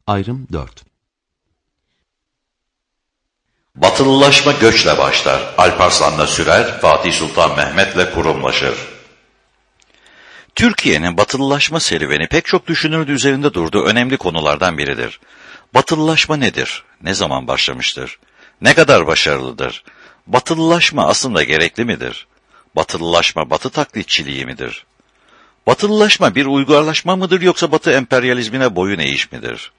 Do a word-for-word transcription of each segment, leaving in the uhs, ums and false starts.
Ayrım dört. Batılılaşma göçle başlar, Alparslan'la sürer, Fatih Sultan Mehmet'le kurumlaşır. Türkiye'nin batılılaşma serüveni pek çok düşünür üzerinde durduğu önemli konulardan biridir. Batılılaşma nedir? Ne zaman başlamıştır? Ne kadar başarılıdır? Batılılaşma aslında gerekli midir? Batılılaşma batı taklitçiliği midir? Batılılaşma bir uygarlaşma mıdır yoksa batı emperyalizmine boyun eğiş midir?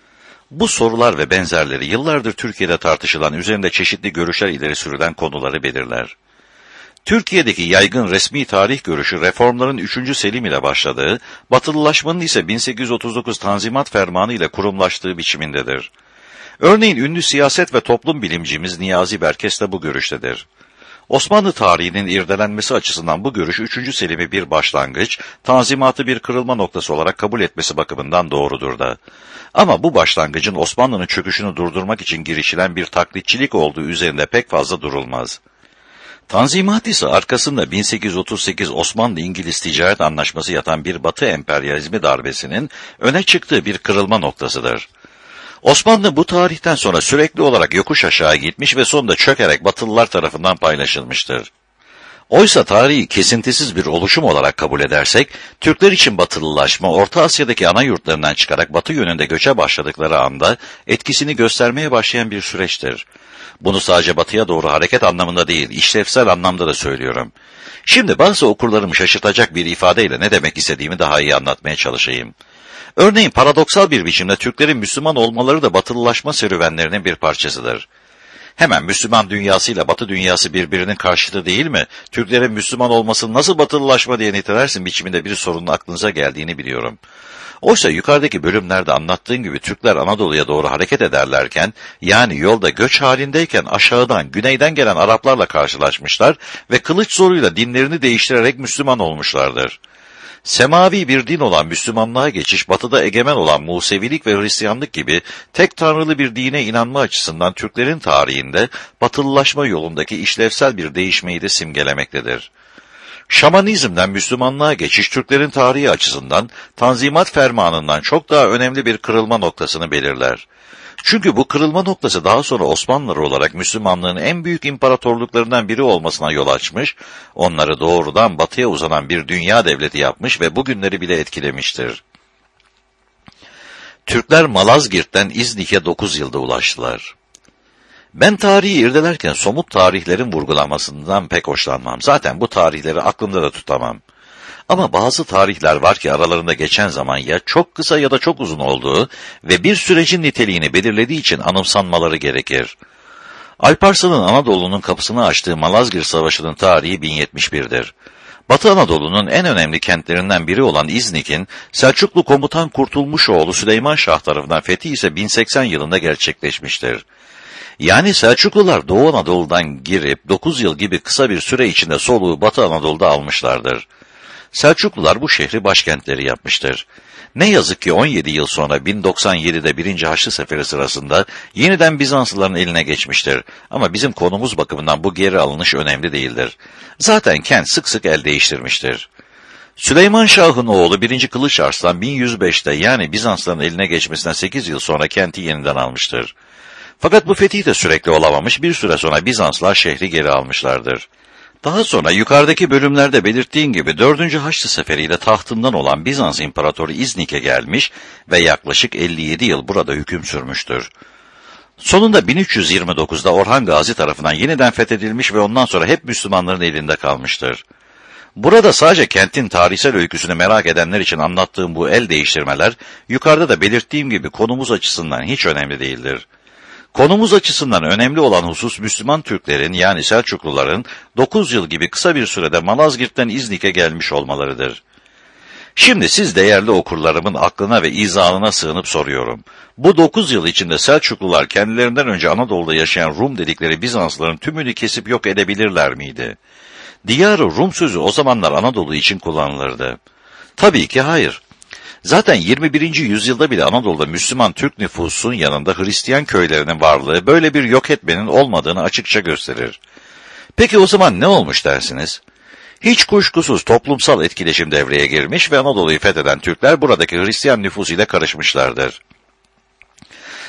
Bu sorular ve benzerleri yıllardır Türkiye'de tartışılan, üzerinde çeşitli görüşler ileri sürülen konuları belirler. Türkiye'deki yaygın resmi tarih görüşü reformların üçüncü Selim ile başladığı, batılılaşmanın ise bin sekiz yüz otuz dokuz Tanzimat Fermanı ile kurumlaştığı biçimindedir. Örneğin ünlü siyaset ve toplum bilimcimiz Niyazi Berkes de bu görüştedir. Osmanlı tarihinin irdelenmesi açısından bu görüş üçüncü Selim'i bir başlangıç, Tanzimat'ı bir kırılma noktası olarak kabul etmesi bakımından doğrudur da. Ama bu başlangıcın Osmanlı'nın çöküşünü durdurmak için girişilen bir taklitçilik olduğu üzerinde pek fazla durulmaz. Tanzimat ise arkasında bin sekiz yüz otuz sekiz Osmanlı-İngiliz ticaret anlaşması yatan bir Batı emperyalizmi darbesinin öne çıktığı bir kırılma noktasıdır. Osmanlı bu tarihten sonra sürekli olarak yokuş aşağı gitmiş ve sonunda çökerek Batılılar tarafından paylaşılmıştır. Oysa tarihi kesintisiz bir oluşum olarak kabul edersek, Türkler için Batılılaşma, Orta Asya'daki ana yurtlarından çıkarak Batı yönünde göçe başladıkları anda etkisini göstermeye başlayan bir süreçtir. Bunu sadece Batı'ya doğru hareket anlamında değil, işlevsel anlamda da söylüyorum. Şimdi bazı okurlarımı şaşırtacak bir ifadeyle ne demek istediğimi daha iyi anlatmaya çalışayım. Örneğin paradoksal bir biçimde Türklerin Müslüman olmaları da batılılaşma serüvenlerinin bir parçasıdır. Hemen Müslüman dünyasıyla Batı dünyası birbirinin karşıtı değil mi? Türklerin Müslüman olmasını nasıl batılılaşma diye nitelersin biçiminde bir sorunun aklınıza geldiğini biliyorum. Oysa yukarıdaki bölümlerde anlattığım gibi Türkler Anadolu'ya doğru hareket ederlerken, yani yolda göç halindeyken aşağıdan, güneyden gelen Araplarla karşılaşmışlar ve kılıç zoruyla dinlerini değiştirerek Müslüman olmuşlardır. Semavi bir din olan Müslümanlığa geçiş, batıda egemen olan Musevilik ve Hristiyanlık gibi tek tanrılı bir dine inanma açısından Türklerin tarihinde batılılaşma yolundaki işlevsel bir değişmeyi de simgelemektedir. Şamanizmden Müslümanlığa geçiş Türklerin tarihi açısından Tanzimat Fermanı'ndan çok daha önemli bir kırılma noktasını belirler. Çünkü bu kırılma noktası daha sonra Osmanlılar olarak Müslümanlığın en büyük imparatorluklarından biri olmasına yol açmış, onları doğrudan batıya uzanan bir dünya devleti yapmış ve bugünleri bile etkilemiştir. Türkler Malazgirt'ten İznik'e dokuz yılda ulaştılar. Ben tarihi irdelerken somut tarihlerin vurgulanmasından pek hoşlanmam. Zaten bu tarihleri aklımda da tutamam. Ama bazı tarihler var ki aralarında geçen zaman ya çok kısa ya da çok uzun olduğu ve bir sürecin niteliğini belirlediği için anımsanmaları gerekir. Alparslan'ın Anadolu'nun kapısını açtığı Malazgirt Savaşı'nın tarihi bin yetmiş bir'dir. Batı Anadolu'nun en önemli kentlerinden biri olan İznik'in Selçuklu komutan Kurtulmuşoğlu Süleyman Şah tarafından fethi ise bin seksen yılında gerçekleşmiştir. Yani Selçuklular Doğu Anadolu'dan girip dokuz yıl gibi kısa bir süre içinde soluğu Batı Anadolu'da almışlardır. Selçuklular bu şehri başkentleri yapmıştır. Ne yazık ki on yedi yıl sonra bin doksan yedi'de birinci Haçlı Seferi sırasında yeniden Bizanslıların eline geçmiştir. Ama bizim konumuz bakımından bu geri alınış önemli değildir. Zaten kent sık sık el değiştirmiştir. Süleyman Şah'ın oğlu birinci Kılıç Arslan bin yüz beş'te yani Bizanslıların eline geçmesinden sekiz yıl sonra kenti yeniden almıştır. Fakat bu fetih de sürekli olamamış, bir süre sonra Bizanslılar şehri geri almışlardır. Daha sonra yukarıdaki bölümlerde belirttiğim gibi dördüncü Haçlı Seferi'yle tahtından olan Bizans İmparatoru İznik'e gelmiş ve yaklaşık elli yedi yıl burada hüküm sürmüştür. Sonunda bin üç yüz yirmi dokuz'da Orhan Gazi tarafından yeniden fethedilmiş ve ondan sonra hep Müslümanların elinde kalmıştır. Burada sadece kentin tarihsel öyküsünü merak edenler için anlattığım bu el değiştirmeler, yukarıda da belirttiğim gibi konumuz açısından hiç önemli değildir. Konumuz açısından önemli olan husus Müslüman Türklerin yani Selçukluların dokuz yıl gibi kısa bir sürede Malazgirt'ten İznik'e gelmiş olmalarıdır. Şimdi siz değerli okurlarımın aklına ve izahına sığınıp soruyorum. Bu dokuz yıl içinde Selçuklular kendilerinden önce Anadolu'da yaşayan Rum dedikleri Bizanslıların tümünü kesip yok edebilirler miydi? Diyar-ı Rum sözü o zamanlar Anadolu için kullanılırdı. Tabii ki hayır. Zaten yirmi birinci yüzyılda bile Anadolu'da Müslüman Türk nüfusun yanında Hristiyan köylerinin varlığı böyle bir yok etmenin olmadığını açıkça gösterir. Peki o zaman ne olmuş dersiniz? Hiç kuşkusuz toplumsal etkileşim devreye girmiş ve Anadolu'yu fetheden Türkler buradaki Hristiyan nüfusuyla karışmışlardır.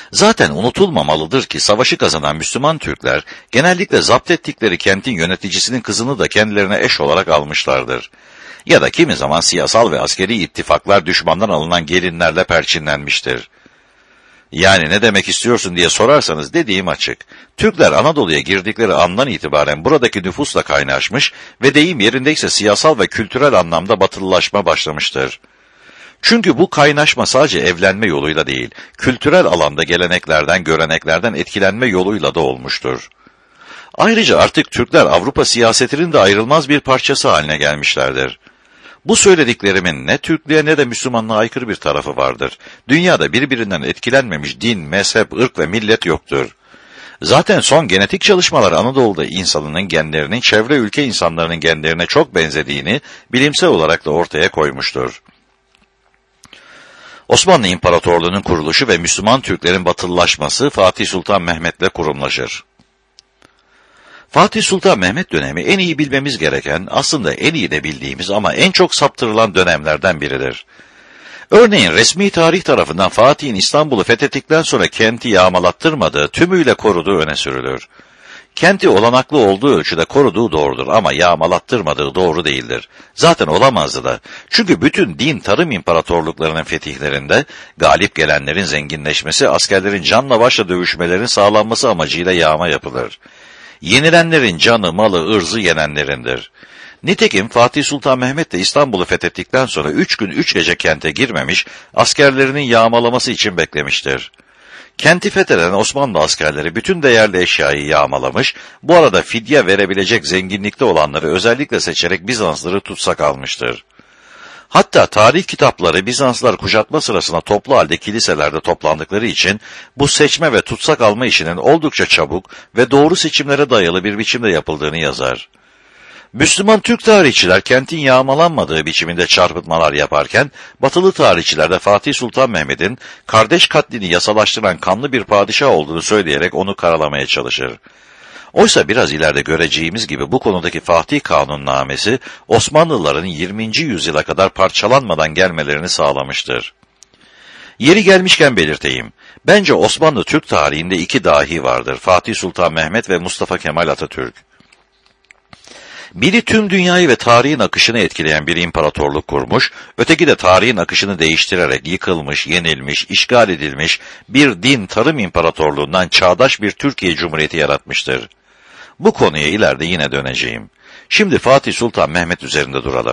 Zaten unutulmamalıdır ki savaşı kazanan Müslüman Türkler genellikle zapt ettikleri kentin yöneticisinin kızını da kendilerine eş olarak almışlardır. Ya da kimi zaman siyasal ve askeri ittifaklar düşmandan alınan gelinlerle perçinlenmiştir. Yani ne demek istiyorsun diye sorarsanız dediğim açık. Türkler Anadolu'ya girdikleri andan itibaren buradaki nüfusla kaynaşmış ve deyim yerindeyse siyasal ve kültürel anlamda batılılaşma başlamıştır. Çünkü bu kaynaşma sadece evlenme yoluyla değil, kültürel alanda geleneklerden, göreneklerden etkilenme yoluyla da olmuştur. Ayrıca artık Türkler Avrupa siyasetinin de ayrılmaz bir parçası haline gelmişlerdir. Bu söylediklerimin ne Türklüğe ne de Müslümanlığa aykırı bir tarafı vardır. Dünyada birbirinden etkilenmemiş din, mezhep, ırk ve millet yoktur. Zaten son genetik çalışmalar Anadolu'da insanının genlerinin çevre ülke insanlarının genlerine çok benzediğini bilimsel olarak da ortaya koymuştur. Osmanlı İmparatorluğu'nun kuruluşu ve Müslüman Türklerin batılılaşması Fatih Sultan Mehmet'le kurumlaşır. Fatih Sultan Mehmet dönemi en iyi bilmemiz gereken, aslında en iyi de bildiğimiz ama en çok saptırılan dönemlerden biridir. Örneğin resmi tarih tarafından Fatih'in İstanbul'u fethettikten sonra kenti yağmalattırmadığı, tümüyle koruduğu öne sürülür. Kenti olanaklı olduğu ölçüde koruduğu doğrudur ama yağmalattırmadığı doğru değildir. Zaten olamazdı da. Çünkü bütün din tarım imparatorluklarının fetihlerinde galip gelenlerin zenginleşmesi, askerlerin canla başla dövüşmelerin sağlanması amacıyla yağma yapılır. Yenilenlerin canı, malı, ırzı yenenlerindir. Nitekim Fatih Sultan Mehmet de İstanbul'u fethettikten sonra üç gün üç gece kente girmemiş, askerlerinin yağmalaması için beklemiştir. Kenti fetheden Osmanlı askerleri bütün değerli eşyayı yağmalamış, bu arada fidye verebilecek zenginlikte olanları özellikle seçerek Bizanslıları tutsak almıştır. Hatta tarih kitapları Bizanslılar kuşatma sırasında toplu halde kiliselerde toplandıkları için bu seçme ve tutsak alma işinin oldukça çabuk ve doğru seçimlere dayalı bir biçimde yapıldığını yazar. Müslüman Türk tarihçiler kentin yağmalanmadığı biçiminde çarpıtmalar yaparken, batılı tarihçiler de Fatih Sultan Mehmet'in kardeş katlini yasalaştıran kanlı bir padişah olduğunu söyleyerek onu karalamaya çalışır. Oysa biraz ileride göreceğimiz gibi bu konudaki Fatih Kanunnamesi, Osmanlıların yirminci yüzyıla kadar parçalanmadan gelmelerini sağlamıştır. Yeri gelmişken belirteyim. Bence Osmanlı Türk tarihinde iki dahi vardır. Fatih Sultan Mehmet ve Mustafa Kemal Atatürk. Biri tüm dünyayı ve tarihin akışını etkileyen bir imparatorluk kurmuş, öteki de tarihin akışını değiştirerek yıkılmış, yenilmiş, işgal edilmiş bir din tarım imparatorluğundan çağdaş bir Türkiye Cumhuriyeti yaratmıştır. Bu konuya ileride yine döneceğim. Şimdi Fatih Sultan Mehmet üzerinde duralım.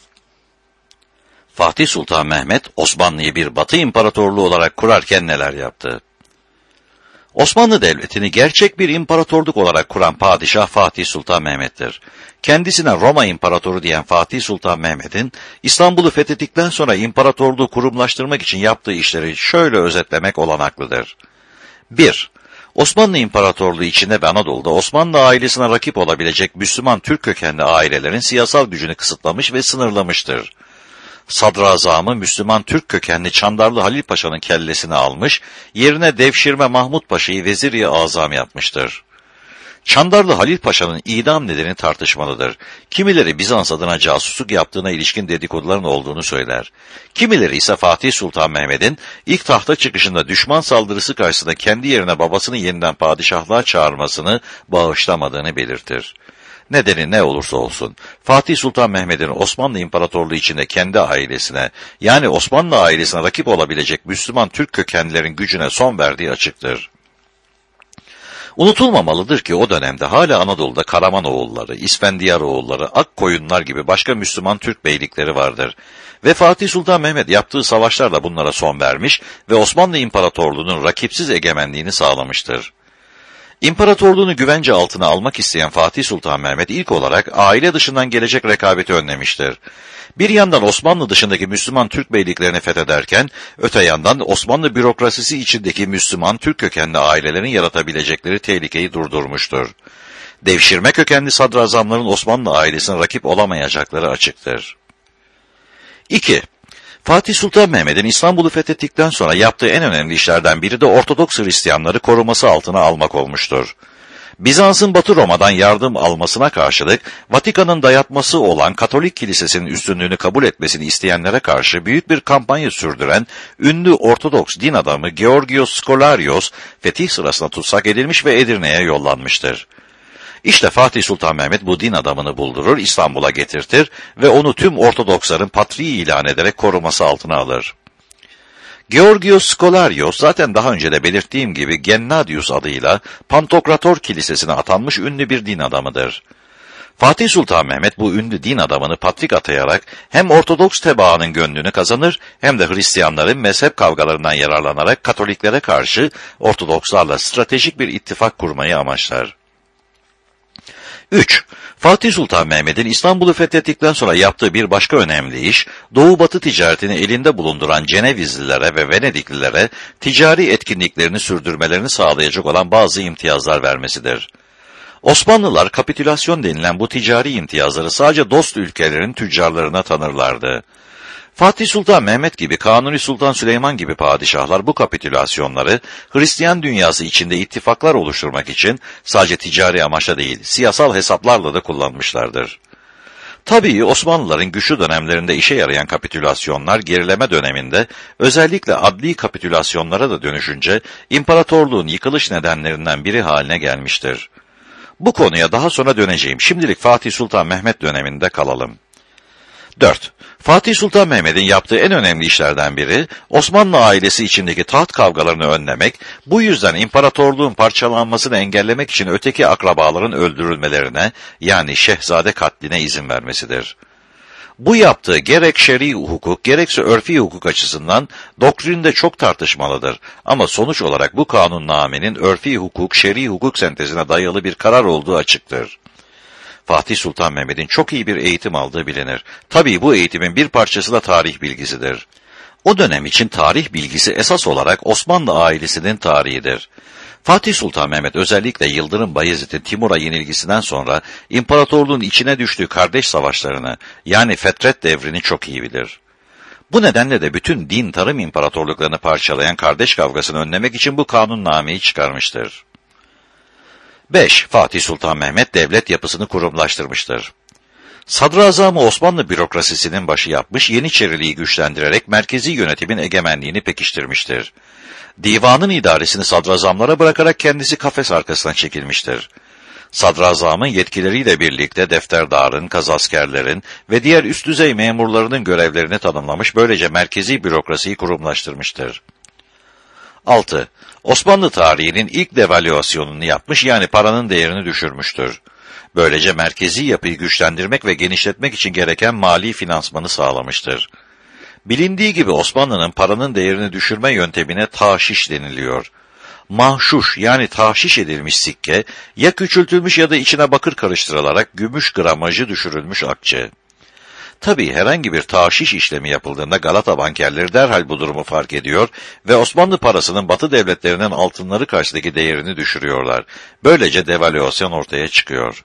Fatih Sultan Mehmet, Osmanlı'yı bir Batı imparatorluğu olarak kurarken neler yaptı? Osmanlı Devleti'ni gerçek bir imparatorluk olarak kuran padişah Fatih Sultan Mehmet'tir. Kendisine Roma İmparatoru diyen Fatih Sultan Mehmet'in, İstanbul'u fethettikten sonra imparatorluğu kurumlaştırmak için yaptığı işleri şöyle özetlemek olanaklıdır. bir. Osmanlı İmparatorluğu içinde ve Anadolu'da Osmanlı ailesine rakip olabilecek Müslüman Türk kökenli ailelerin siyasal gücünü kısıtlamış ve sınırlamıştır. Sadrazamı Müslüman Türk kökenli Çandarlı Halil Paşa'nın kellesini almış, yerine Devşirme Mahmud Paşa'yı vezir-i azam yapmıştır. Çandarlı Halil Paşa'nın idam nedeni tartışmalıdır. Kimileri Bizans adına casusluk yaptığına ilişkin dedikoduların olduğunu söyler. Kimileri ise Fatih Sultan Mehmet'in ilk tahta çıkışında düşman saldırısı karşısında kendi yerine babasını yeniden padişahlığa çağırmasını bağışlamadığını belirtir. Nedeni ne olursa olsun, Fatih Sultan Mehmet'in Osmanlı İmparatorluğu içinde kendi ailesine, yani Osmanlı ailesine rakip olabilecek Müslüman Türk kökenlilerin gücüne son verdiği açıktır. Unutulmamalıdır ki o dönemde hala Anadolu'da Karamanoğulları, İsfendiyaroğulları, Akkoyunlar gibi başka Müslüman Türk beylikleri vardır. Ve Fatih Sultan Mehmet yaptığı savaşlarla bunlara son vermiş ve Osmanlı İmparatorluğu'nun rakipsiz egemenliğini sağlamıştır. İmparatorluğunu güvence altına almak isteyen Fatih Sultan Mehmet ilk olarak aile dışından gelecek rekabeti önlemiştir. Bir yandan Osmanlı dışındaki Müslüman Türk beyliklerini fethederken, öte yandan Osmanlı bürokrasisi içindeki Müslüman Türk kökenli ailelerin yaratabilecekleri tehlikeyi durdurmuştur. Devşirme kökenli sadrazamların Osmanlı ailesine rakip olamayacakları açıktır. iki. Fatih Sultan Mehmet'in İstanbul'u fethettikten sonra yaptığı en önemli işlerden biri de Ortodoks Hristiyanları koruması altına almak olmuştur. Bizans'ın Batı Roma'dan yardım almasına karşılık Vatikan'ın dayatması olan Katolik Kilisesi'nin üstünlüğünü kabul etmesini isteyenlere karşı büyük bir kampanya sürdüren ünlü Ortodoks din adamı Georgios Skolarios fetih sırasında tutsak edilmiş ve Edirne'ye yollanmıştır. İşte Fatih Sultan Mehmet bu din adamını buldurur, İstanbul'a getirtir ve onu tüm Ortodoksların patriği ilan ederek koruması altına alır. Georgios Skolarios zaten daha önce de belirttiğim gibi Gennadius adıyla Pantokrator Kilisesi'ne atanmış ünlü bir din adamıdır. Fatih Sultan Mehmet bu ünlü din adamını patrik atayarak hem Ortodoks tebaanın gönlünü kazanır hem de Hristiyanların mezhep kavgalarından yararlanarak Katoliklere karşı Ortodokslarla stratejik bir ittifak kurmayı amaçlar. üç. Fatih Sultan Mehmet'in İstanbul'u fethettikten sonra yaptığı bir başka önemli iş, Doğu-Batı ticaretini elinde bulunduran Cenevizlilere ve Venediklilere ticari etkinliklerini sürdürmelerini sağlayacak olan bazı imtiyazlar vermesidir. Osmanlılar kapitülasyon denilen bu ticari imtiyazları sadece dost ülkelerin tüccarlarına tanırlardı. Fatih Sultan Mehmet gibi, Kanuni Sultan Süleyman gibi padişahlar bu kapitülasyonları Hristiyan dünyası içinde ittifaklar oluşturmak için sadece ticari amaçla değil, siyasal hesaplarla da kullanmışlardır. Tabii Osmanlıların güçlü dönemlerinde işe yarayan kapitülasyonlar gerileme döneminde özellikle adli kapitülasyonlara da dönüşünce imparatorluğun yıkılış nedenlerinden biri haline gelmiştir. Bu konuya daha sonra döneceğim. Şimdilik Fatih Sultan Mehmet döneminde kalalım. dört. Fatih Sultan Mehmet'in yaptığı en önemli işlerden biri, Osmanlı ailesi içindeki taht kavgalarını önlemek, bu yüzden imparatorluğun parçalanmasını engellemek için öteki akrabaların öldürülmelerine, yani şehzade katline izin vermesidir. Bu yaptığı gerek şer'i hukuk, gerekse örfi hukuk açısından doktrinde çok tartışmalıdır. Ama sonuç olarak bu kanunnamenin örfi hukuk, şer'i hukuk sentezine dayalı bir karar olduğu açıktır. Fatih Sultan Mehmet'in çok iyi bir eğitim aldığı bilinir. Tabii bu eğitimin bir parçası da tarih bilgisidir. O dönem için tarih bilgisi esas olarak Osmanlı ailesinin tarihidir. Fatih Sultan Mehmet özellikle Yıldırım Bayezid'in Timur'a yenilgisinden sonra imparatorluğun içine düştüğü kardeş savaşlarını, yani Fetret devrini çok iyi bilir. Bu nedenle de bütün din tarım imparatorluklarını parçalayan kardeş kavgasını önlemek için bu kanunnameyi çıkarmıştır. beş. Fatih Sultan Mehmet devlet yapısını kurumlaştırmıştır. Sadrazamı Osmanlı bürokrasisinin başı yapmış, Yeniçeriliği güçlendirerek merkezi yönetimin egemenliğini pekiştirmiştir. Divanın idaresini sadrazamlara bırakarak kendisi kafes arkasına çekilmiştir. Sadrazamın yetkileriyle birlikte defterdarın, kazaskerlerin ve diğer üst düzey memurlarının görevlerini tanımlamış, böylece merkezi bürokrasiyi kurumlaştırmıştır. altı. Osmanlı tarihinin ilk devalüasyonunu yapmış, yani paranın değerini düşürmüştür. Böylece merkezi yapıyı güçlendirmek ve genişletmek için gereken mali finansmanı sağlamıştır. Bilindiği gibi Osmanlı'nın paranın değerini düşürme yöntemine taşiş deniliyor. Mahşuş, yani tahşiş edilmiş sikke, ya küçültülmüş ya da içine bakır karıştırılarak gümüş gramajı düşürülmüş akçe. Tabii herhangi bir taşiş işlemi yapıldığında Galata bankerleri derhal bu durumu fark ediyor ve Osmanlı parasının Batı devletlerinin altınları karşısındaki değerini düşürüyorlar. Böylece devalüasyon ortaya çıkıyor.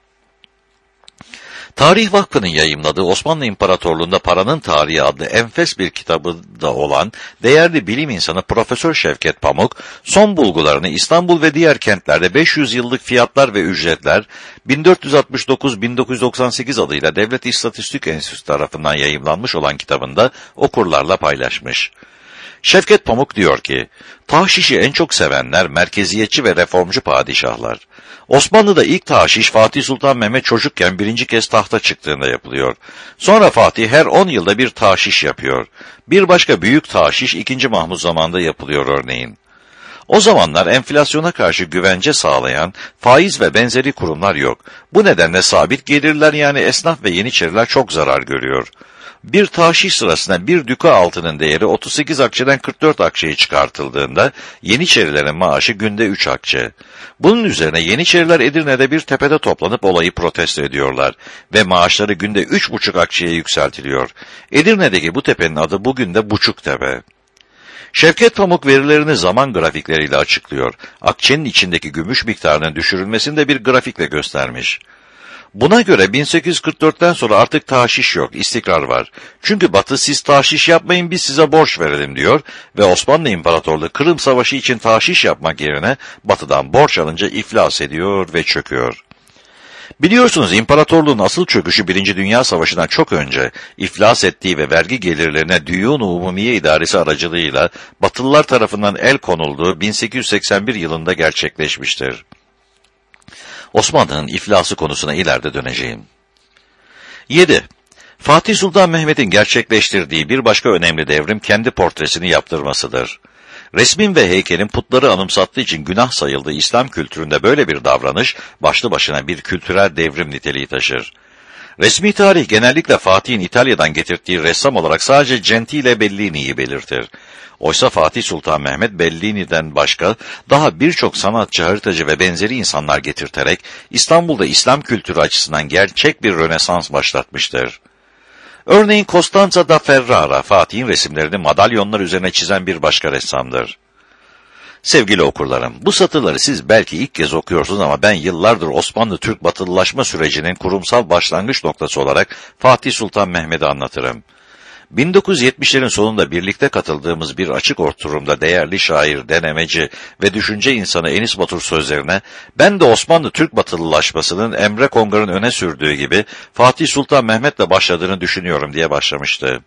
Tarih Vakfı'nın yayımladığı Osmanlı İmparatorluğu'nda Paranın Tarihi adlı enfes bir kitabı da olan değerli bilim insanı Profesör Şevket Pamuk, son bulgularını İstanbul ve diğer kentlerde beş yüz yıllık fiyatlar ve ücretler bin dört yüz altmış dokuz bin dokuz yüz doksan sekiz adıyla Devlet İstatistik Enstitüsü tarafından yayımlanmış olan kitabında okurlarla paylaşmış. Şevket Pamuk diyor ki, tahşişi en çok sevenler merkeziyetçi ve reformcu padişahlar. Osmanlı'da ilk tahşiş Fatih Sultan Mehmet çocukken birinci kez tahta çıktığında yapılıyor. Sonra Fatih her on yılda bir tahşiş yapıyor. Bir başka büyük tahşiş ikinci Mahmud zamanında yapılıyor örneğin. O zamanlar enflasyona karşı güvence sağlayan faiz ve benzeri kurumlar yok. Bu nedenle sabit gelirler, yani esnaf ve yeniçeriler çok zarar görüyor. Bir tahşiş sırasında bir düka altının değeri otuz sekiz akçeden kırk dört akçeye çıkartıldığında Yeniçerilerin maaşı günde üç akçe. Bunun üzerine Yeniçeriler Edirne'de bir tepede toplanıp olayı protesto ediyorlar ve maaşları günde üç buçuk akçeye yükseltiliyor. Edirne'deki bu tepenin adı bugün de Buçuktepe. Şevket Pamuk verilerini zaman grafikleriyle açıklıyor. Akçenin içindeki gümüş miktarının düşürülmesini de bir grafikle göstermiş. Buna göre bin sekiz yüz kırk dörtten sonra artık taşiş yok, istikrar var. Çünkü Batı siz taşiş yapmayın biz size borç verelim diyor ve Osmanlı İmparatorluğu Kırım Savaşı için taşiş yapmak yerine Batı'dan borç alınca iflas ediyor ve çöküyor. Biliyorsunuz imparatorluğun asıl çöküşü Birinci Dünya Savaşı'ndan çok önce iflas ettiği ve vergi gelirlerine Düyun-u Umumiye İdaresi aracılığıyla Batılılar tarafından el konulduğu bin sekiz yüz seksen bir yılında gerçekleşmiştir. Osmanlı'nın iflası konusuna ileride döneceğim. yedi. Fatih Sultan Mehmet'in gerçekleştirdiği bir başka önemli devrim kendi portresini yaptırmasıdır. Resmin ve heykelin putları anımsattığı için günah sayıldığı İslam kültüründe böyle bir davranış başlı başına bir kültürel devrim niteliği taşır. Resmi tarih genellikle Fatih'in İtalya'dan getirdiği ressam olarak sadece Gentile Bellini'yi belirtir. Oysa Fatih Sultan Mehmet Bellini'den başka daha birçok sanatçı, haritacı ve benzeri insanlar getirterek İstanbul'da İslam kültürü açısından gerçek bir rönesans başlatmıştır. Örneğin Costanza da Ferrara, Fatih'in resimlerini madalyonlar üzerine çizen bir başka ressamdır. Sevgili okurlarım, bu satırları siz belki ilk kez okuyorsunuz ama ben yıllardır Osmanlı-Türk batılılaşma sürecinin kurumsal başlangıç noktası olarak Fatih Sultan Mehmet'i anlatırım. bin dokuz yüz yetmişlerin sonunda birlikte katıldığımız bir açık oturumda değerli şair, denemeci ve düşünce insanı Enis Batur sözlerine, ben de Osmanlı-Türk batılılaşmasının Emre Kongar'ın öne sürdüğü gibi Fatih Sultan Mehmet'le başladığını düşünüyorum diye başlamıştı.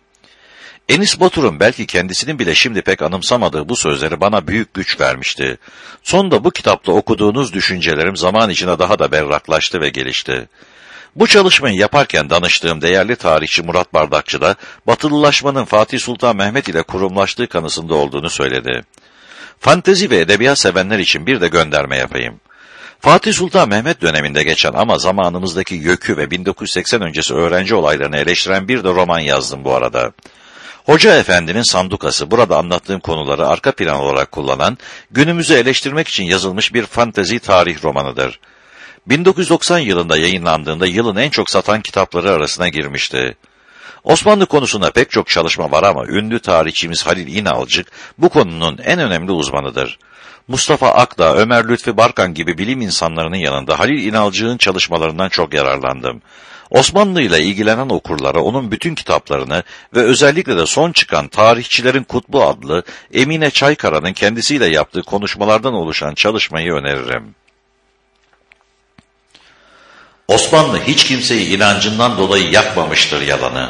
Enis Batur'un belki kendisinin bile şimdi pek anımsamadığı bu sözleri bana büyük güç vermişti. Sonunda bu kitapta okuduğunuz düşüncelerim zaman içinde daha da berraklaştı ve gelişti. Bu çalışmayı yaparken danıştığım değerli tarihçi Murat Bardakçı da batılılaşmanın Fatih Sultan Mehmet ile kurumlaştığı kanısında olduğunu söyledi. Fantezi ve edebiyat sevenler için bir de gönderme yapayım. Fatih Sultan Mehmet döneminde geçen ama zamanımızdaki YÖK'ü ve bin dokuz yüz seksen öncesi öğrenci olaylarını eleştiren bir de roman yazdım bu arada. Hoca Efendi'nin Sandukası burada anlattığım konuları arka plan olarak kullanan, günümüzü eleştirmek için yazılmış bir fantezi tarih romanıdır. bin dokuz yüz doksan yılında yayınlandığında yılın en çok satan kitapları arasına girmişti. Osmanlı konusunda pek çok çalışma var ama ünlü tarihçimiz Halil İnalcık bu konunun en önemli uzmanıdır. Mustafa Akdağ, Ömer Lütfi Barkan gibi bilim insanlarının yanında Halil İnalcık'ın çalışmalarından çok yararlandım. Osmanlı ile ilgilenen okurlara onun bütün kitaplarını ve özellikle de son çıkan Tarihçilerin Kutbu adlı Emine Çaykara'nın kendisiyle yaptığı konuşmalardan oluşan çalışmayı öneririm. Osmanlı hiç kimseyi inancından dolayı yakmamıştır yalanı.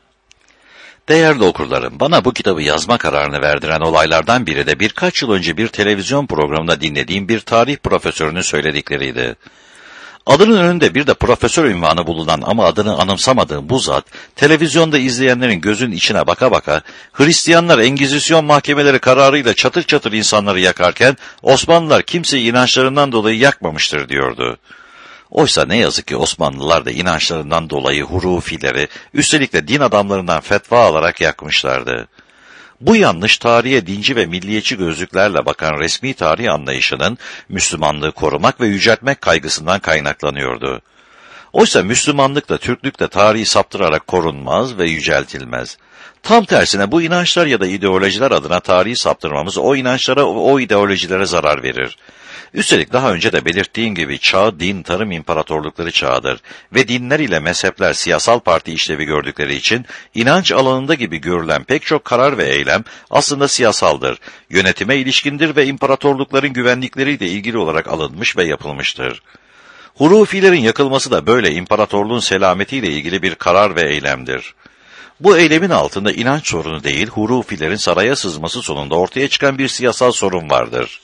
Değerli okurlarım, bana bu kitabı yazma kararını verdiren olaylardan biri de birkaç yıl önce bir televizyon programında dinlediğim bir tarih profesörünün söyledikleriydi. Adının önünde bir de profesör ünvanı bulunan ama adını anımsamadığım bu zat, televizyonda izleyenlerin gözünün içine baka baka, Hristiyanlar Engizisyon mahkemeleri kararıyla çatır çatır insanları yakarken, Osmanlılar kimseyi inançlarından dolayı yakmamıştır diyordu. Oysa ne yazık ki Osmanlılar da inançlarından dolayı hurufileri, üstelik de din adamlarından fetva alarak yakmışlardı. Bu yanlış tarihe dinci ve milliyetçi gözlüklerle bakan resmi tarih anlayışının Müslümanlığı korumak ve yüceltmek kaygısından kaynaklanıyordu. Oysa Müslümanlık da Türklük de tarihi saptırarak korunmaz ve yüceltilmez. Tam tersine bu inançlar ya da ideolojiler adına tarihi saptırmamız o inançlara, o ideolojilere zarar verir. Üstelik daha önce de belirttiğim gibi çağ din tarım imparatorlukları çağıdır ve dinler ile mezhepler siyasal parti işlevi gördükleri için inanç alanında gibi görülen pek çok karar ve eylem aslında siyasaldır, yönetime ilişkindir ve imparatorlukların güvenlikleriyle ilgili olarak alınmış ve yapılmıştır. Hurufilerin yakılması da böyle imparatorluğun selametiyle ilgili bir karar ve eylemdir. Bu eylemin altında inanç sorunu değil, hurufilerin saraya sızması sonunda ortaya çıkan bir siyasal sorun vardır.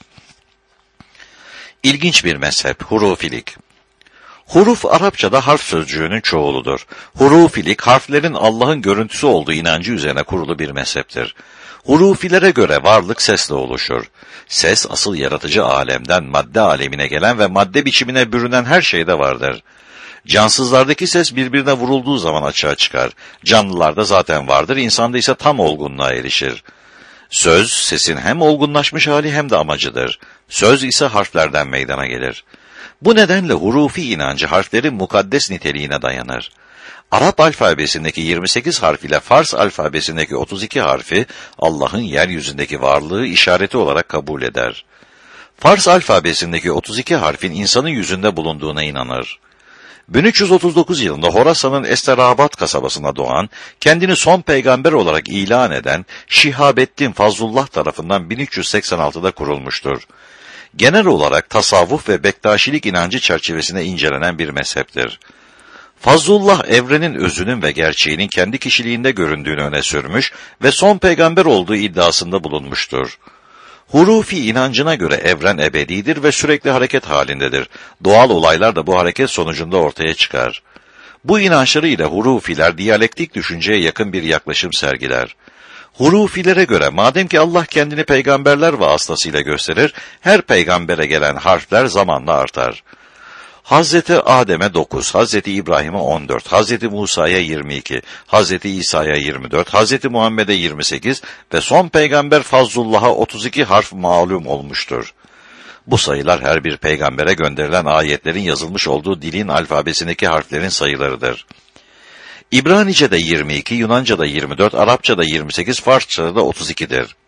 İlginç bir mezhep, hurufilik. Huruf Arapçada harf sözcüğünün çoğuludur. Hurufilik, harflerin Allah'ın görüntüsü olduğu inancı üzerine kurulu bir mezheptir. Hurufilere göre varlık sesle oluşur. Ses, asıl yaratıcı alemden madde alemine gelen ve madde biçimine bürünen her şeyde vardır. Cansızlardaki ses birbirine vurulduğu zaman açığa çıkar. Canlılarda zaten vardır, insanda ise tam olgunluğa erişir. Söz, sesin hem olgunlaşmış hali hem de amacıdır. Söz ise harflerden meydana gelir. Bu nedenle hurufi inancı harflerin mukaddes niteliğine dayanır. Arap alfabesindeki yirmi sekiz harf ile Fars alfabesindeki otuz iki harfi Allah'ın yeryüzündeki varlığı işareti olarak kabul eder. Fars alfabesindeki otuz iki harfin insanın yüzünde bulunduğuna inanır. bin üç yüz otuz dokuz yılında Horasan'ın Esterabat kasabasında doğan, kendini son peygamber olarak ilan eden Şihabettin Fazlullah tarafından bin üç yüz seksen altıda kurulmuştur. Genel olarak tasavvuf ve Bektaşilik inancı çerçevesinde incelenen bir mezheptir. Fazlullah, evrenin özünün ve gerçeğinin kendi kişiliğinde göründüğünü öne sürmüş ve son peygamber olduğu iddiasında bulunmuştur. Hurufi inancına göre evren ebedidir ve sürekli hareket halindedir. Doğal olaylar da bu hareket sonucunda ortaya çıkar. Bu inançları ile Hurufiler diyalektik düşünceye yakın bir yaklaşım sergiler. Hurufilere göre madem ki Allah kendini peygamberler vasıtasıyla gösterir, her peygambere gelen harfler zamanla artar. Hazreti Adem'e dokuz, Hazreti İbrahim'e on dört, Hazreti Musa'ya yirmi iki, Hazreti İsa'ya yirmi dört, Hazreti Muhammed'e yirmi sekiz ve son peygamber Fazlullah'a otuz iki harf malum olmuştur. Bu sayılar her bir peygambere gönderilen ayetlerin yazılmış olduğu dilin alfabesindeki harflerin sayılarıdır. İbranice'de yirmi iki, Yunanca'da yirmi dört, Arapça'da yirmi sekiz, Farsça'da da otuz iki'dir.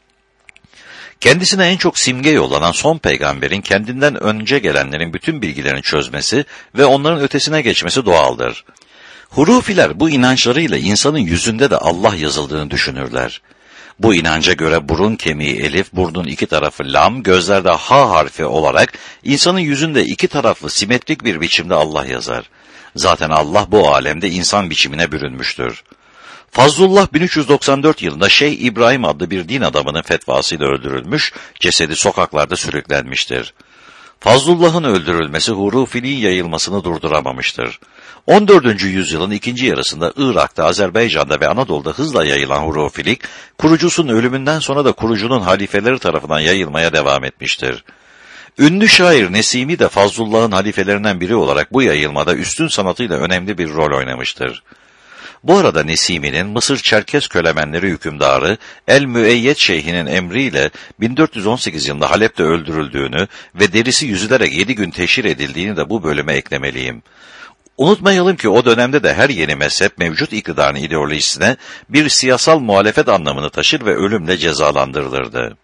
Kendisine en çok simge yollanan son peygamberin kendinden önce gelenlerin bütün bilgilerini çözmesi ve onların ötesine geçmesi doğaldır. Hurufiler bu inançlarıyla insanın yüzünde de Allah yazıldığını düşünürler. Bu inanca göre burun kemiği elif, burnun iki tarafı lam, gözlerde ha harfi olarak insanın yüzünde iki taraflı simetrik bir biçimde Allah yazar. Zaten Allah bu alemde insan biçimine bürünmüştür. Fazlullah bin üç yüz doksan dört yılında Şeyh İbrahim adlı bir din adamının fetvasıyla öldürülmüş, cesedi sokaklarda sürüklenmiştir. Fazlullah'ın öldürülmesi hurufiliğin yayılmasını durduramamıştır. on dördüncü yüzyılın ikinci yarısında Irak'ta, Azerbaycan'da ve Anadolu'da hızla yayılan hurufilik, kurucusunun ölümünden sonra da kurucunun halifeleri tarafından yayılmaya devam etmiştir. Ünlü şair Nesimi de Fazlullah'ın halifelerinden biri olarak bu yayılmada üstün sanatıyla önemli bir rol oynamıştır. Bu arada Nesimi'nin Mısır Çerkes Kölemenleri hükümdarı El-Müeyyed Şeyh'inin emriyle bin dört yüz on sekiz yılında Halep'te öldürüldüğünü ve derisi yüzülerek yedi gün teşhir edildiğini de bu bölüme eklemeliyim. Unutmayalım ki o dönemde de her yeni mezhep mevcut iktidarın ideolojisine bir siyasal muhalefet anlamını taşır ve ölümle cezalandırılırdı.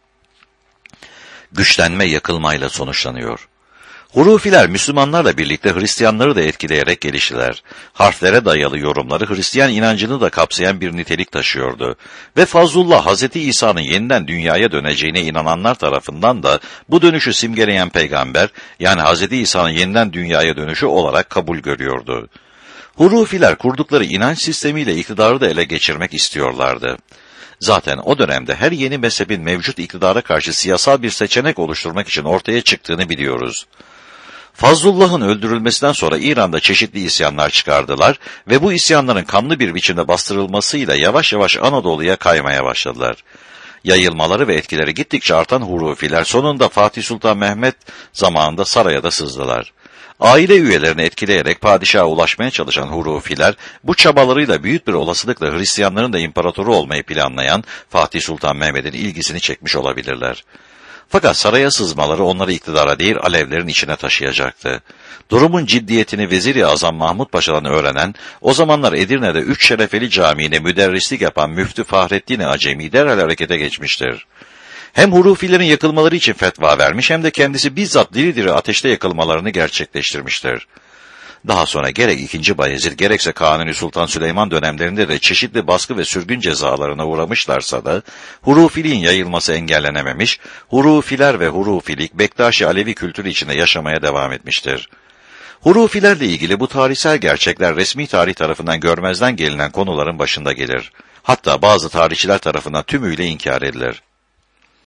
Güçlenme yakılmayla sonuçlanıyor. Hurufiler Müslümanlarla birlikte Hristiyanları da etkileyerek geliştiler. Harflere dayalı yorumları Hristiyan inancını da kapsayan bir nitelik taşıyordu. Ve Fazlullah, Hazreti İsa'nın yeniden dünyaya döneceğine inananlar tarafından da bu dönüşü simgeleyen peygamber, yani Hazreti İsa'nın yeniden dünyaya dönüşü olarak kabul görüyordu. Hurufiler kurdukları inanç sistemiyle iktidarı da ele geçirmek istiyorlardı. Zaten o dönemde her yeni mezhebin mevcut iktidara karşı siyasal bir seçenek oluşturmak için ortaya çıktığını biliyoruz. Fazlullah'ın öldürülmesinden sonra İran'da çeşitli isyanlar çıkardılar ve bu isyanların kanlı bir biçimde bastırılmasıyla yavaş yavaş Anadolu'ya kaymaya başladılar. Yayılmaları ve etkileri gittikçe artan hurufiler sonunda Fatih Sultan Mehmet zamanında saraya da sızdılar. Aile üyelerini etkileyerek padişaha ulaşmaya çalışan hurufiler, bu çabalarıyla büyük bir olasılıkla Hristiyanların da imparatoru olmayı planlayan Fatih Sultan Mehmet'in ilgisini çekmiş olabilirler. Fakat saraya sızmaları onları iktidara değil alevlerin içine taşıyacaktı. Durumun ciddiyetini Vezir-i Azam Mahmud Paşa'dan öğrenen, o zamanlar Edirne'de Üç Şerefeli Camii'ne müderrislik yapan Müftü Fahrettin Acemi derhal harekete geçmiştir. Hem hurufilerin yakılmaları için fetva vermiş hem de kendisi bizzat diri diri ateşte yakılmalarını gerçekleştirmiştir. Daha sonra gerek ikinci. Bayezid gerekse Kanuni Sultan Süleyman dönemlerinde de çeşitli baskı ve sürgün cezalarına uğramışlarsa da hurufiliğin yayılması engellenememiş, hurufiler ve hurufilik Bektaşi Alevi kültürü içinde yaşamaya devam etmiştir. Hurufilerle ilgili bu tarihsel gerçekler resmi tarih tarafından görmezden gelinen konuların başında gelir. Hatta bazı tarihçiler tarafından tümüyle inkar edilir.